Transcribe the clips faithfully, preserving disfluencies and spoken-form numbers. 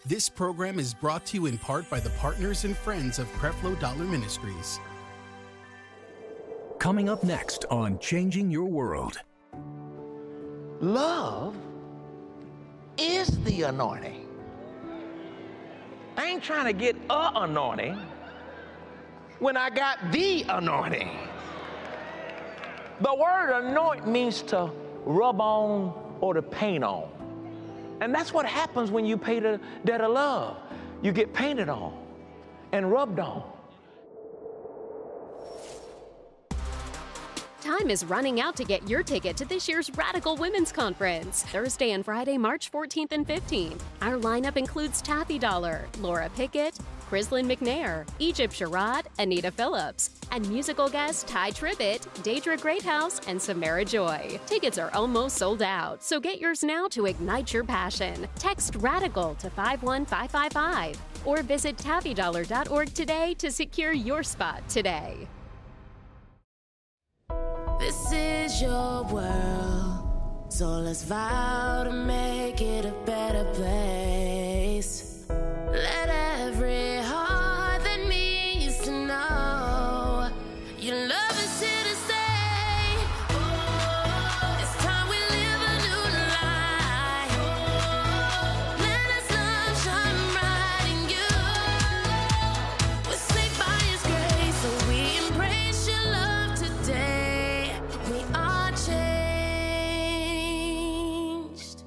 This program is brought to you in part by the partners and friends of Creflo Dollar Ministries. Coming up next on Changing Your World. Love is the anointing. I ain't trying to get a anointing when I got the anointing. The word anoint means to rub on or to paint on. And that's what happens when you pay the debt of love. You get painted on and rubbed on. Time is running out to get your ticket to this year's Radical Women's Conference, Thursday and Friday, March fourteenth and fifteenth. Our lineup includes Taffy Dollar, Laura Pickett, Crislin McNair, Egypt Sherrod, Anita Phillips, and musical guests Ty Tribbett, Deidre Greathouse, and Samara Joy. Tickets are almost sold out, so get yours now to ignite your passion. Text RADICAL to five one five five five or visit taffy dollar dot org today to secure your spot today. This is your world, so let's vow to make it a better place. Let every heart that needs to know your love is here to stay. Oh, it's time we live a new life. Oh, let us love shine bright in you. We're saved by His grace, so we embrace your love today. We are changed.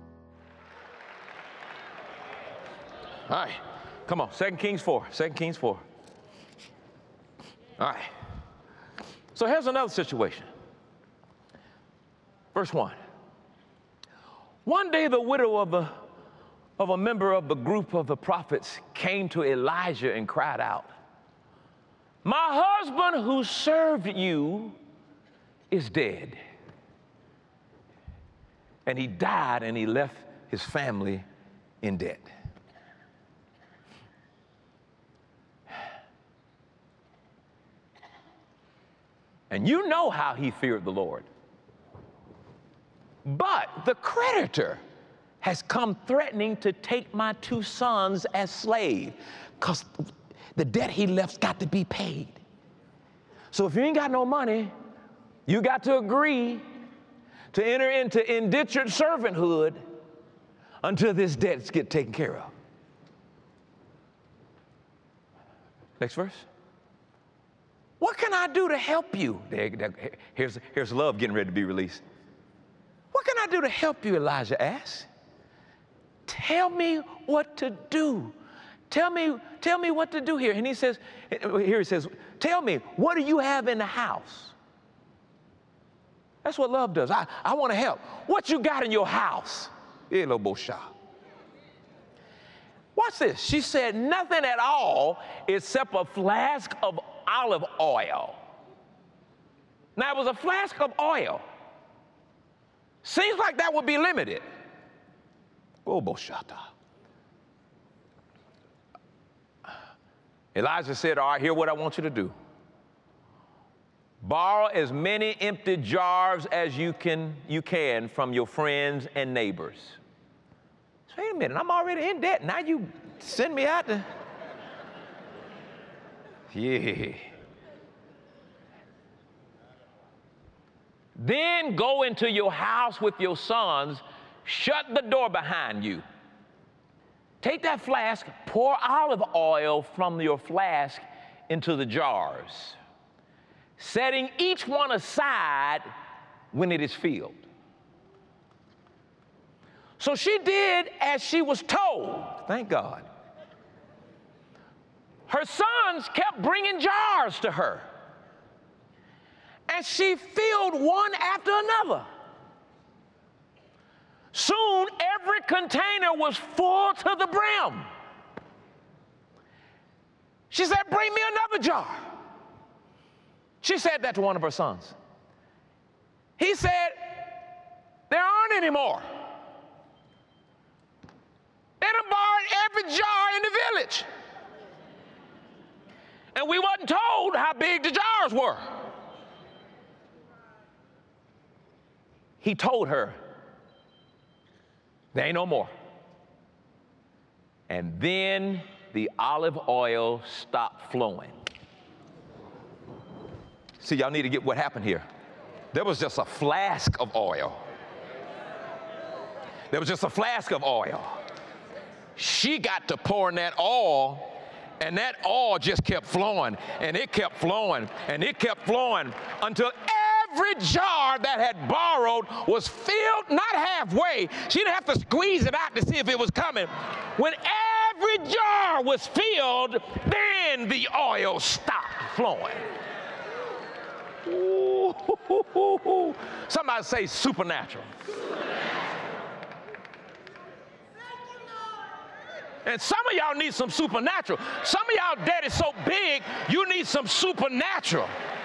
All right, come on, Second Kings four, Second Kings four. All right, so here's another situation. Verse one. One day the widow of a, of a member of the group of the prophets came to Elijah and cried out, "My husband who served you is dead." And he died and he left his family in debt. And you know how he feared the Lord. But the creditor has come threatening to take my two sons as slaves because the debt he left's got to be paid. So if you ain't got no money, you got to agree to enter into indentured servanthood until this debts get taken care of. Next verse. What can I do to help you? There, there, here's, here's love getting ready to be released. What can I do to help you, Elijah asked. Tell me what to do. Tell me, tell me what to do here. And he says, here he says, tell me, what do you have in the house? That's what love does. I, I want to help. What you got in your house? Watch this. She said, nothing at all except a flask of olive oil. Now, it was a flask of oil. Seems like that would be limited. Elijah said, all right, here's what I want you to do. Borrow as many empty jars as you can, you can from your friends and neighbors. So, wait a minute, I'm already in debt. Now you send me out to... Yeah. Then go into your house with your sons, shut the door behind you. Take that flask, pour olive oil from your flask into the jars, setting each one aside when it is filled. So she did as she was told, thank God. Her sons kept bringing jars to her, and she filled one after another. Soon, every container was full to the brim. She said, bring me another jar. She said that to one of her sons. He said, there aren't any more. They done borrowed every jar in the village. And we wasn't told how big the jars were. He told her, there ain't no more. And then the olive oil stopped flowing. See, y'all need to get what happened here. There was just a flask of oil. There was just a flask of oil. She got to pouring that oil, and that oil just kept flowing, and it kept flowing, and it kept flowing until every jar that had borrowed was filled, not halfway. She didn't have to squeeze it out to see if it was coming. When every jar was filled, then the oil stopped flowing. Ooh, somebody say supernatural. And some of y'all need some supernatural. Some of y'all debt is so big, you need some supernatural.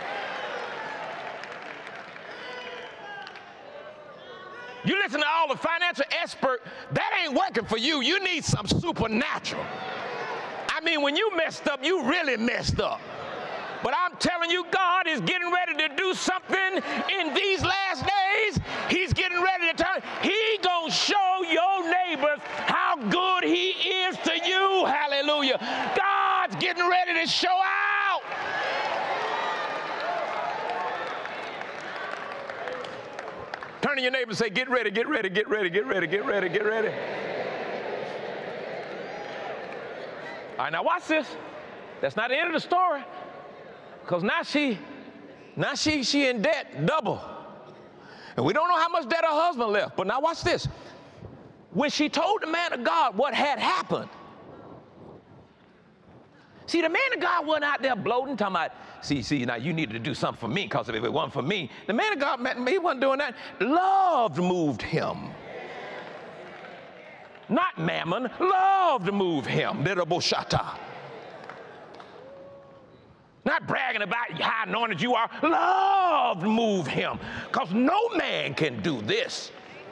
You listen to all the financial experts, that ain't working for you. You need some supernatural. I mean, when you messed up, you really messed up. But I'm telling you, God is getting ready to do something in these last days. He's getting ready to turn. He gonna show your neighbors how good he is to you. Hallelujah. God's getting ready to show out. Turn to your neighbor and say, get ready, get ready, get ready, get ready, get ready, get ready. All right, now watch this. That's not the end of the story. Because now she, now she, she in debt double. And we don't know how much debt her husband left. But now watch this. When she told the man of God what had happened, see, the man of God wasn't out there bloating, talking about, see, see, now you needed to do something for me, because if it wasn't for me, the man of God, he wasn't doing that. Love moved him. Not mammon, love moved him. Not bragging about how anointed you are. Love moved him, because no man can do this.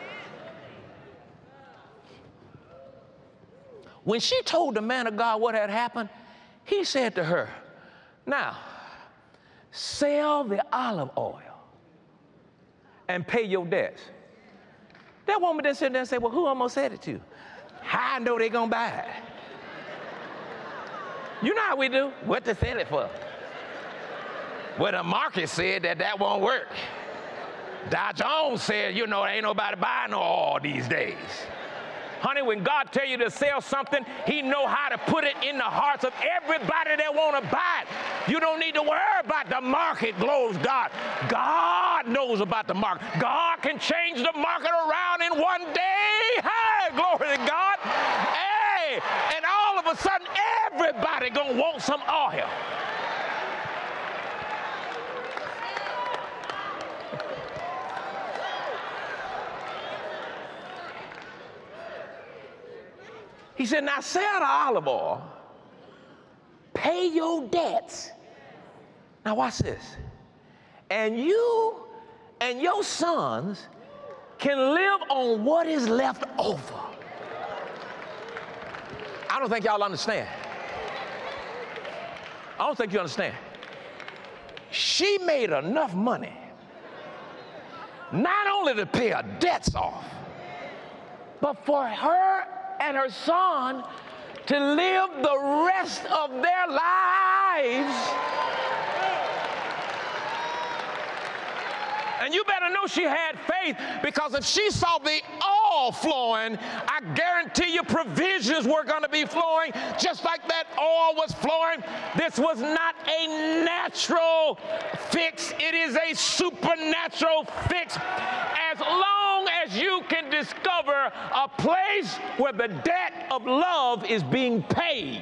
When she told the man of God what had happened, he said to her, now, sell the olive oil and pay your debts. That woman then sit there and say, well, who almost said it to you? How I know they're going to buy it? You know how we do. What to sell it for? Well, the market said that that won't work. Dow Jones said, you know, ain't nobody buying no oil these days. Honey, when God tell you to sell something, he know how to put it in the hearts of everybody that want to buy it. You don't need to worry about the market, glory to God. God knows about the market. God can change the market around in one day. Hey, glory to God. Hey, and all of a sudden, everybody gonna want some oil. He said, now sell the olive oil, pay your debts. Now watch this. And you and your sons can live on what is left over. I don't think y'all understand. I don't think you understand. She made enough money not only to pay her debts off, but for her and her son to live the rest of their lives. And you better know she had faith, because if she saw the oil flowing, I guarantee you provisions were going to be flowing just like that oil was flowing. This was not a natural fix. It is a supernatural fix. As long as you can discover a place where the debt of love is being paid.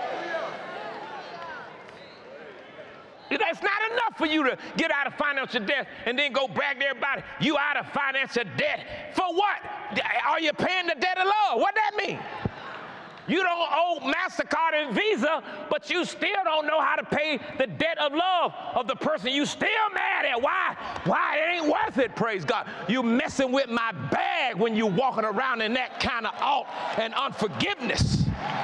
It's not enough for you to get out of financial debt and then go brag to everybody, you out of financial debt. For what? Are you paying the debt of love? What that mean? You don't owe MasterCard and Visa, but you still don't know how to pay the debt of love of the person you still mad at. Why? Why? It ain't worth it, praise God. You messing with my bag when you walking around in that kind of alt and unforgiveness.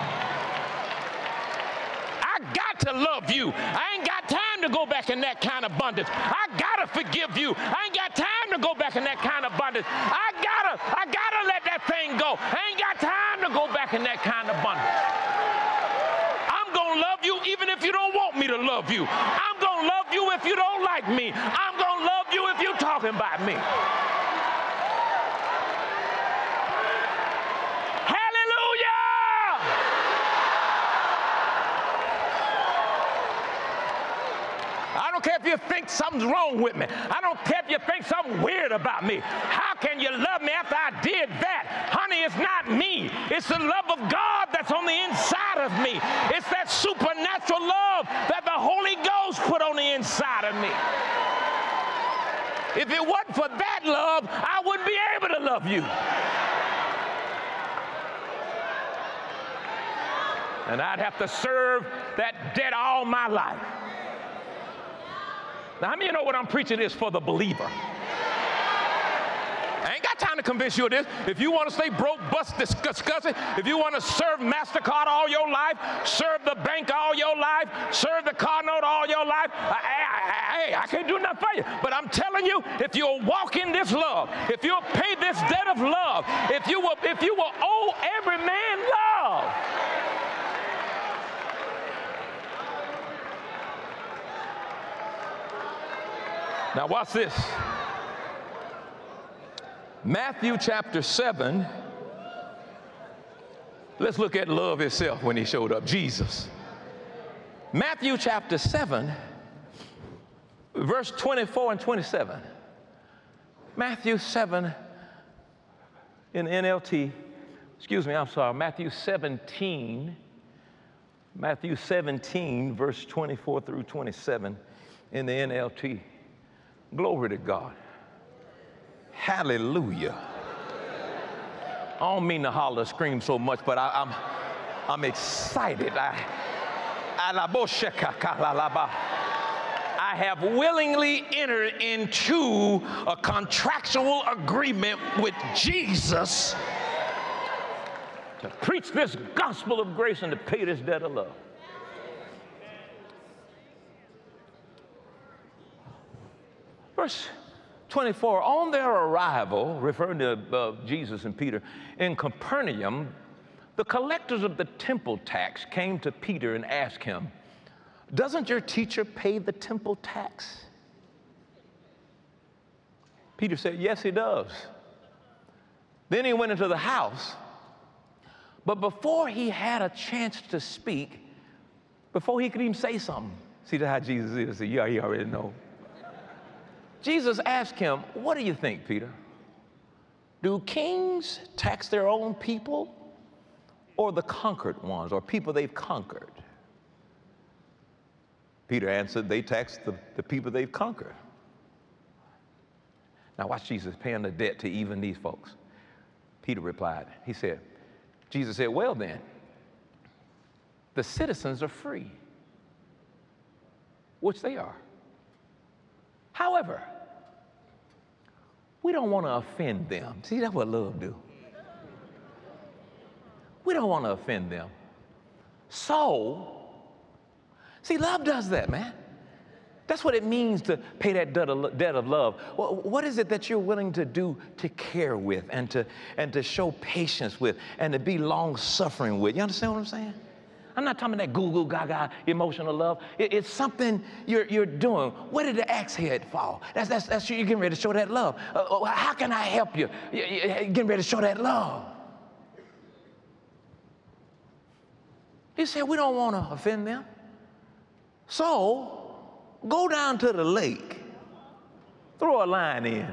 I got to love you. I ain't got time to go back in that kind of bondage. I gotta forgive you. I ain't got time to go back in that kind of bondage. I gotta, I gotta let that thing go. I ain't got time to go back in that kind of bondage. I'm going to love you even if you don't want me to love you. I'm going to love you if you don't like me. I'm going to love you if you're talking about me. I don't care if you think something's wrong with me. I don't care if you think something weird about me. How can you love me after I did that? Honey, it's not me. It's the love of God that's on the inside of me. It's that supernatural love that the Holy Ghost put on the inside of me. If it wasn't for that love, I wouldn't be able to love you. And I'd have to serve that debt all my life. Now, how many of you know what I'm preaching is for the believer? I ain't got time to convince you of this. If you want to stay broke, bust, disgusting, if you want to serve MasterCard all your life, serve the bank all your life, serve the car note all your life, hey, I, I, I can't do nothing for you. But I'm telling you, if you'll walk in this love, if you'll pay this debt of love, if you will, if you will owe every man love, now watch this. Matthew chapter seven. Let's look at love itself when he showed up, Jesus. Matthew chapter seven, verse twenty-four and twenty-seven. Matthew seven in N L T. Excuse me, I'm sorry. Matthew seventeen. Matthew seventeen, verse twenty-four through twenty-seven in the N L T. Glory to God. Hallelujah. I don't mean to holler, scream so much, but I, I'm, I'm excited. I, I have willingly entered into a contractual agreement with Jesus to preach this gospel of grace and to pay this debt of love. Verse twenty-four, on their arrival, referring to uh, Jesus and Peter, in Capernaum, the collectors of the temple tax came to Peter and asked him, doesn't your teacher pay the temple tax? Peter said, yes, he does. Then he went into the house, but before he had a chance to speak, before he could even say something, see how Jesus is, so yeah, he already know. Jesus asked him, what do you think, Peter? Do kings tax their own people or the conquered ones, or people they've conquered? Peter answered, they tax the, the people they've conquered. Now watch Jesus paying the debt to even these folks. Peter replied, he said, Jesus said, well then, the citizens are free, which they are. However, we don't want to offend them. See, that's what love do. We don't want to offend them. So, see, love does that, man. That's what it means to pay that debt of, debt of love. What is it that you're willing to do to care with and to, and to show patience with and to be long-suffering with? You understand what I'm saying? I'm not talking about that goo-goo gaga emotional love. It, it's something you're, you're doing. Where did the axe head fall? That's, that's, that's you getting ready to show that love. Uh, how can I help you? You're getting ready to show that love. He said, we don't want to offend them. So go down to the lake, throw a line in,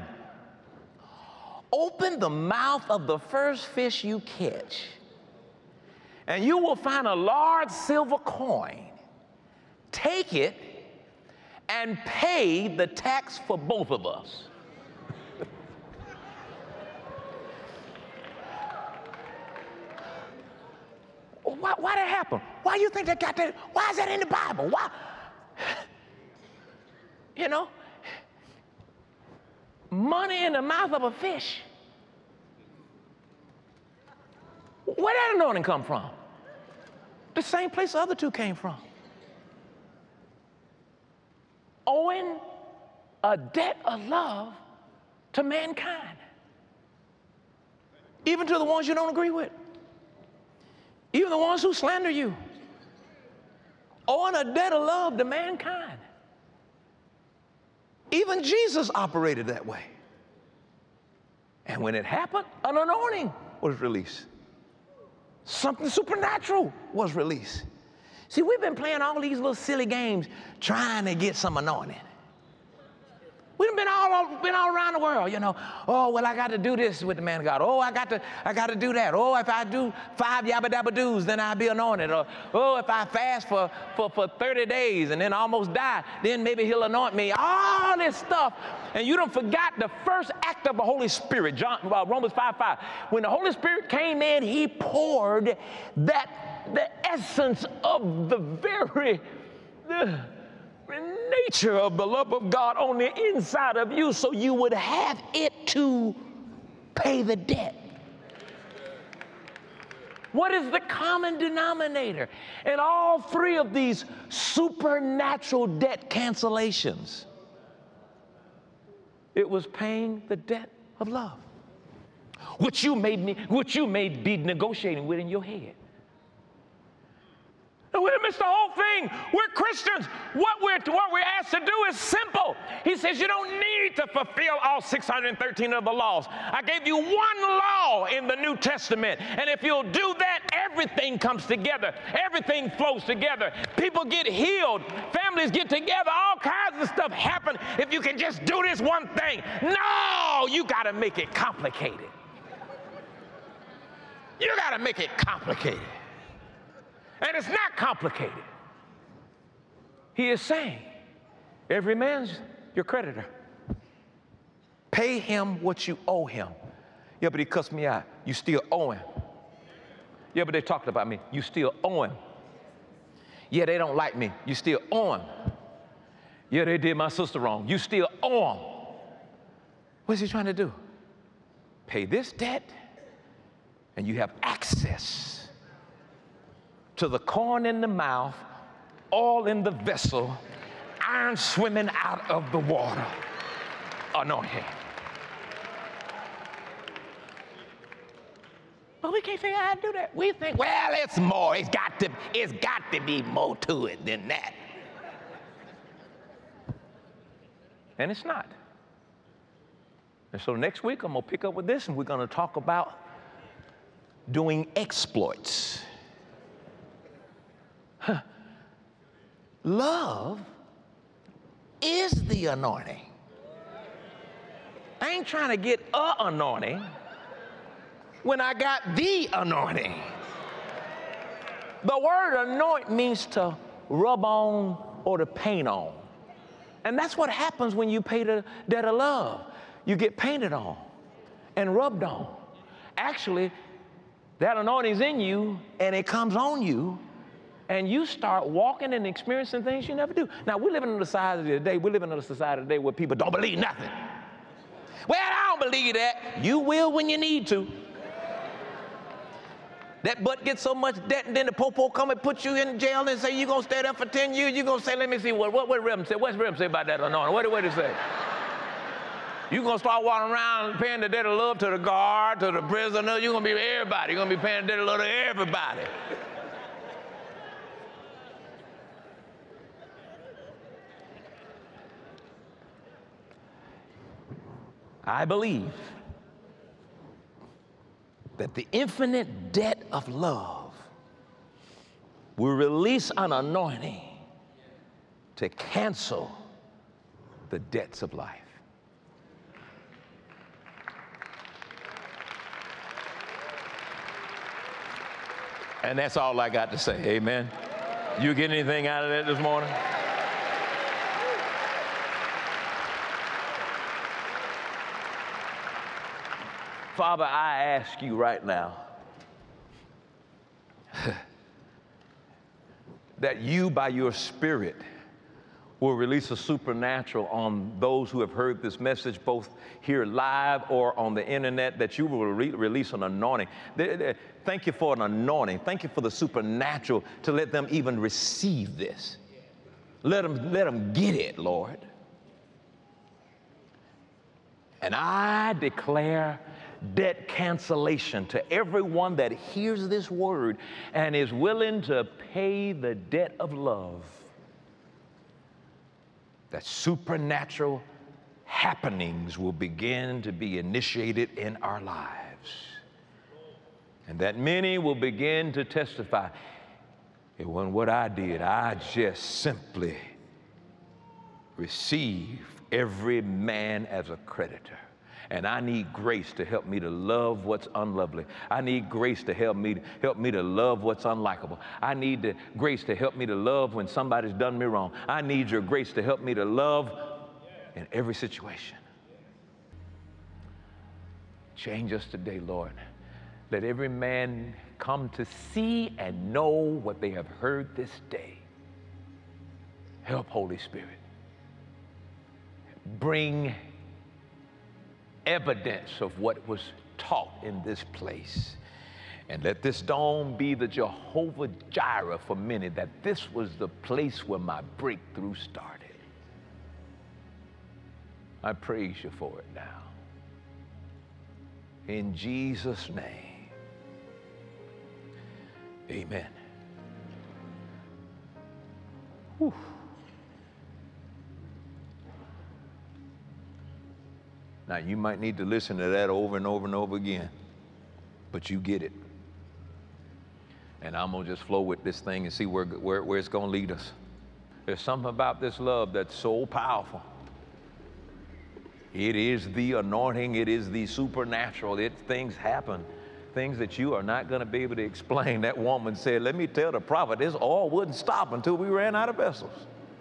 open the mouth of the first fish you catch, and you will find a large silver coin. Take it and pay the tax for both of us. Why, why did that happen? Why do you think that got that? Why is that in the Bible? Why? You know, money in the mouth of a fish. Where did that anointing come from? The same place the other two came from. Owing a debt of love to mankind. Even to the ones you don't agree with. even the ones who slander you, owing a debt of love to mankind. Even Jesus operated that way. And when it happened, an anointing was released. Something supernatural was released. See, we've been playing all these little silly games trying to get some anointing. We've been all, been all around the world, you know. Oh, well, I got to do this with the man of God. Oh, I got to, I got to do that. Oh, if I do five yabba dabba doos, then I'll be anointed. Or, oh, if I fast for, for, for thirty days and then almost die, then maybe he'll anoint me. All this stuff. And you don't forgot the first act of the Holy Spirit, John, well, Romans five five. When the Holy Spirit came in, he poured that, the essence of the very, the, nature of the love of God on the inside of you, so you would have it to pay the debt. What is the common denominator in all three of these supernatural debt cancellations? It was paying the debt of love, which you made me, which you may be negotiating with in your head. And we missed the whole thing. We're Christians. What we're, what we're asked to do is simple. He says you don't need to fulfill all six hundred thirteen of the laws. I gave you one law in the New Testament. And if you'll do that, everything comes together. Everything flows together. People get healed. Families get together. All kinds of stuff happen if you can just do this one thing. No, you got to make it complicated. You got to make it complicated. And it's not complicated. He is saying, every man's your creditor. Pay him what you owe him. Yeah, but he cussed me out. You still owe him. Yeah, but they talked about me. You still owe him. Yeah, they don't like me. You still owe him. Yeah, they did my sister wrong. You still owe him. What's he trying to do? Pay this debt, and you have access to the corn in the mouth, oil in the vessel, iron swimming out of the water. Anointing. But we can't figure out how to do that. We think, well, it's more. It's got to, it's got to be more to it than that. And it's not. And so next week, I'm going to pick up with this, and we're going to talk about doing exploits. Huh. Love is the anointing. I ain't trying to get a anointing when I got the anointing. The word anoint means to rub on or to paint on. And that's what happens when you pay the debt of love. You get painted on and rubbed on. Actually, that anointing's in you and it comes on you, and you start walking and experiencing things you never do. Now, we're living in a society today, we're living in a society today where people don't believe nothing. Well, I don't believe that. You will when you need to. That butt gets so much debt, and then the popo come and put you in jail and say you're going to stay there for ten years. You're going to say, let me see, what what what Rem say? What's Rem say about that anointing? What did he say? You're going to start walking around paying the debt of love to the guard, to the prisoner. You're going to be everybody. You're going to be paying the debt of love to everybody. I believe that the infinite debt of love will release an anointing to cancel the debts of life. And that's all I got to say. Amen. You get anything out of that this morning? Father, I ask you right now that you, by your Spirit, will release a supernatural on those who have heard this message, both here live or on the internet, that you will re- release an anointing. Thank you for an anointing. Thank you for the supernatural to let them even receive this. Let them, let them get it, Lord. And I declare debt cancellation to everyone that hears this word and is willing to pay the debt of love. That supernatural happenings will begin to be initiated in our lives. And that many will begin to testify, it wasn't what I did. I just simply received every man as a creditor. And I need grace to help me to love what's unlovely. I need grace to help me, help me to love what's unlikable. I need the grace to help me to love when somebody's done me wrong. I need your grace to help me to love in every situation. Change us today, Lord. Let every man come to see and know what they have heard this day. Help, Holy Spirit. Bring evidence of what was taught in this place. And let this dome be the Jehovah Jireh for many, that this was the place where my breakthrough started. I praise you for it now. In Jesus' name, amen. Whew. Now, you might need to listen to that over and over and over again, but you get it. And I'm going to just flow with this thing and see where, where, where it's going to lead us. There's something about this love that's so powerful. It is the anointing. It is the supernatural. It, things happen, things that you are not going to be able to explain. That woman said, let me tell the prophet, this oil wouldn't stop until we ran out of vessels.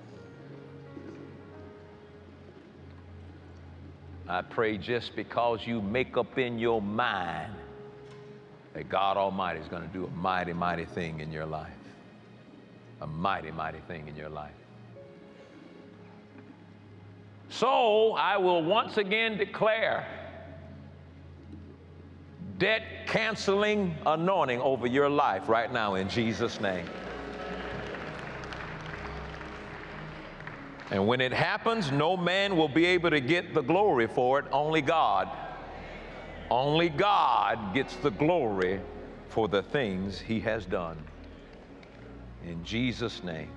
I pray just because you make up in your mind that God Almighty is going to do a mighty, mighty thing in your life. A mighty, mighty thing in your life. So I will once again declare debt canceling anointing over your life right now in Jesus' name. And when it happens, no man will be able to get the glory for it, only God. Only God gets the glory for the things he has done. In Jesus' name.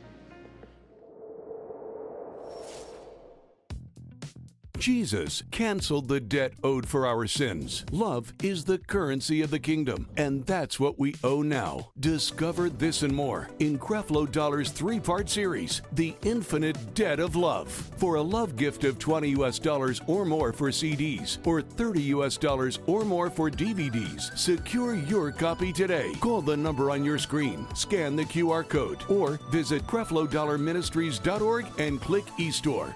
Jesus canceled the debt owed for our sins. Love is the currency of the kingdom, and that's what we owe now. Discover this and more in Creflo Dollar's three-part series, The Infinite Debt of Love. For a love gift of twenty U S dollars or more for C Ds, or thirty U S dollars or more for D V Ds, secure your copy today. Call the number on your screen, scan the Q R code, or visit Creflo Dollar Ministries dot org and click eStore.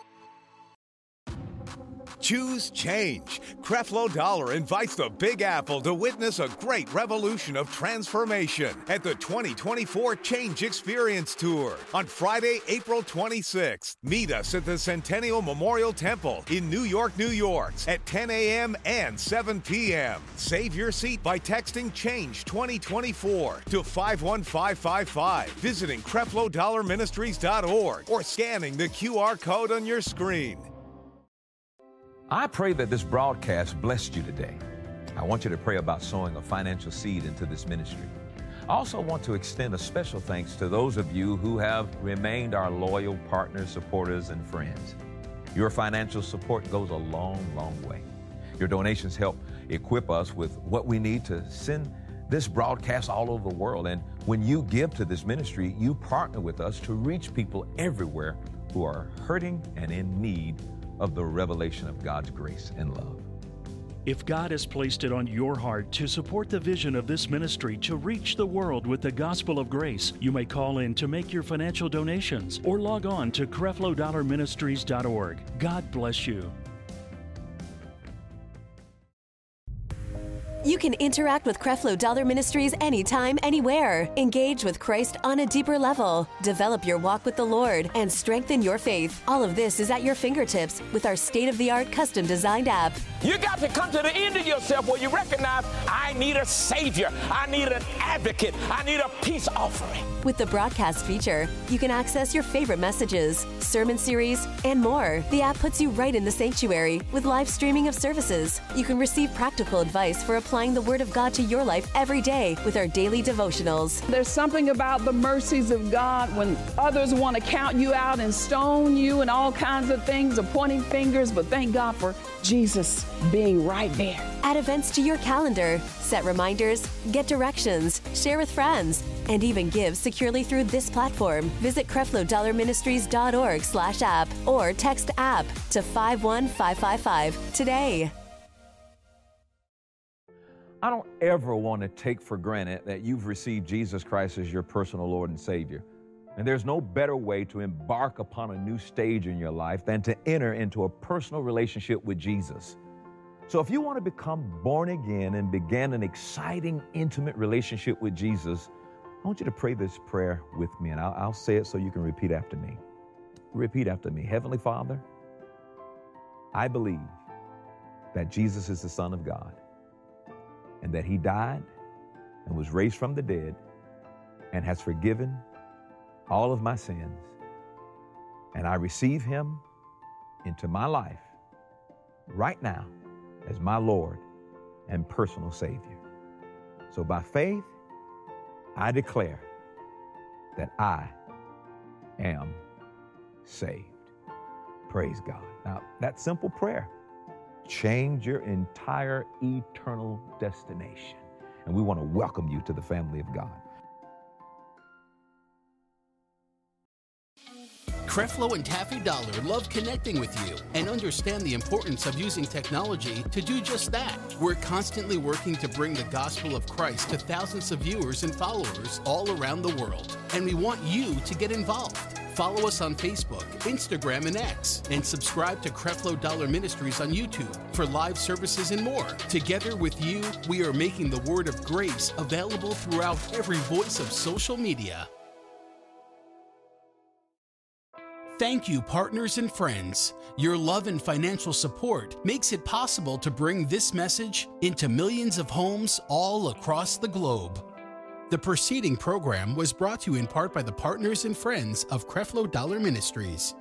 Choose change. Creflo Dollar invites the Big Apple to witness a great revolution of transformation at the twenty twenty-four Change Experience Tour on Friday, April twenty-sixth. Meet us at the Centennial Memorial Temple in New York, New York at ten a.m. and seven p.m. Save your seat by texting CHANGE twenty twenty-four to five one five five five, visiting Creflo Dollar Ministries dot org, or scanning the Q R code on your screen. I pray that this broadcast blessed you today. I want you to pray about sowing a financial seed into this ministry. I also want to extend a special thanks to those of you who have remained our loyal partners, supporters, and friends. Your financial support goes a long, long way. Your donations help equip us with what we need to send this broadcast all over the world. And when you give to this ministry, you partner with us to reach people everywhere who are hurting and in need of the revelation of God's grace and love. If God has placed it on your heart to support the vision of this ministry to reach the world with the gospel of grace, you may call in to make your financial donations or log on to Creflo Dollar Ministries dot org. God bless you. You can interact with Creflo Dollar Ministries anytime, anywhere. Engage with Christ on a deeper level. Develop your walk with the Lord and strengthen your faith. All of this is at your fingertips with our state-of-the-art custom-designed app. You got to come to the end of yourself where you recognize, I need a Savior. I need an advocate. I need a peace offering. With the broadcast feature, you can access your favorite messages, sermon series, and more. The app puts you right in the sanctuary with live streaming of services. You can receive practical advice for applying the Word of God to your life every day with our daily devotionals. There's something about the mercies of God when others want to count you out and stone you and all kinds of things, or pointing fingers, but thank God for Jesus being right there. Add events to your calendar, set reminders, get directions, share with friends, and even give securely through this platform. Visit Creflo Dollar Ministries dot org slash app or text app to five one five five five today. I don't ever want to take for granted that you've received Jesus Christ as your personal Lord and Savior. And there's no better way to embark upon a new stage in your life than to enter into a personal relationship with Jesus. So if you want to become born again and begin an exciting, intimate relationship with Jesus, I want you to pray this prayer with me, and I'll, I'll say it so you can repeat after me. Repeat after me. Heavenly Father, I believe that Jesus is the Son of God, and that He died and was raised from the dead and has forgiven all of my sins. And I receive Him into my life right now as my Lord and personal Savior. So by faith, I declare that I am saved. Praise God. Now, that simple prayer changed your entire eternal destination. And we want to welcome you to the family of God. Creflo and Taffy Dollar love connecting with you and understand the importance of using technology to do just that. We're constantly working to bring the gospel of Christ to thousands of viewers and followers all around the world, and we want you to get involved. Follow us on Facebook, Instagram, and X, and subscribe to Creflo Dollar Ministries on YouTube for live services and more. Together with you, we are making the word of grace available throughout every voice of social media. Thank you, partners and friends. Your love and financial support makes it possible to bring this message into millions of homes all across the globe. The preceding program was brought to you in part by the partners and friends of Creflo Dollar Ministries.